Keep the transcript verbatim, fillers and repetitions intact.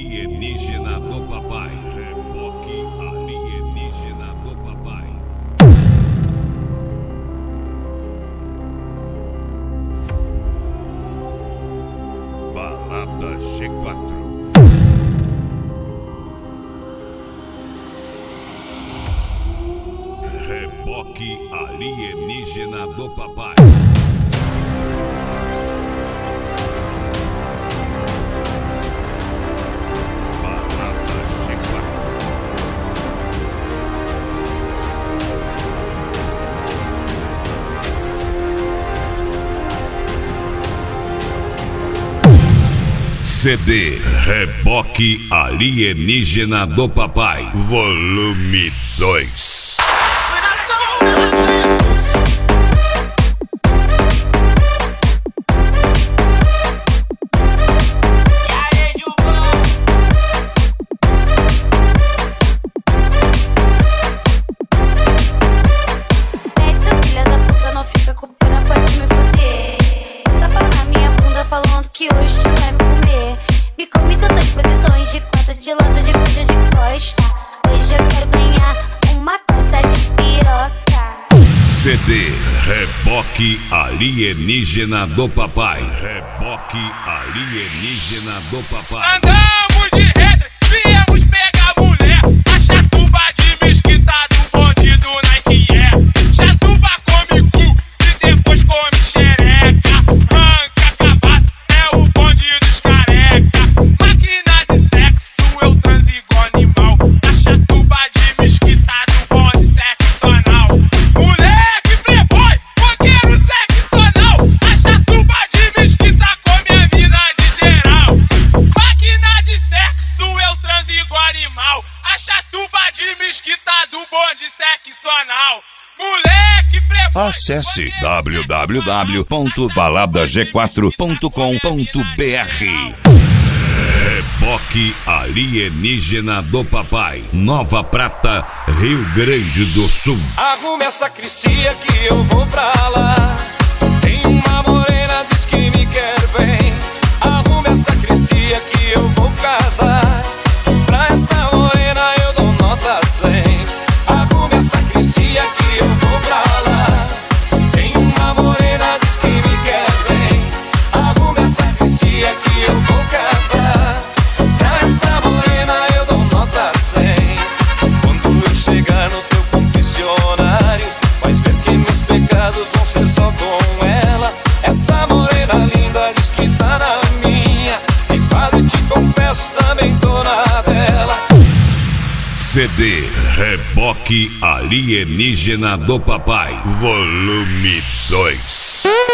alienígena do papai. Reboque alienígena do papai. Balada G quatro. Reboque alienígena do papai. Balada G quatro. C D Reboque alienígena do papai, volume dois. Que hoje você vai me comer. Me come tantas posições de quatro, de lado, de coisa de costa. Hoje eu quero ganhar uma caça de piroca. C D Reboque alienígena do papai. Reboque alienígena do papai. Andamos de retro, viemos pegar mulher. A chatuba de mesquita do bonde do Nike é. Chatuba come cu e depois come xereca. Ranca cabaço, é o bonde dos careca. Máquina de sexo, eu transo igual animal. A chatuba de mesquita do bonde sexo anal. Moleque playboy, fogueiro sexo anal. A chatuba de mesquita come a mina de geral. Máquina de sexo, eu transo igual animal. A chatuba de mesquita do bonde sexo anal. Moleque playboy. Acesse w w w ponto balada g quatro ponto com ponto b r. Reboque alienígena do papai, Nova Prata, Rio Grande do Sul. Arrume essa cristia que eu vou pra lá. Tem uma morena, diz que me quer bem. Arrume essa cristia que eu vou casar. Pra essa morena eu dou nota cem. Arrume essa cristia que eu vou pra lá. Tem uma morena, diz que me quer bem. Arrume essa cristia que eu vou casar. Pra essa morena eu dou nota cem. Quando eu chegar no teu confessionário, vais ver que meus pecados vão ser só com ela. Essa morena linda diz que tá na minha. E padre, te confesso, também tô na dela. C D Reboque alienígena do papai, volume dois.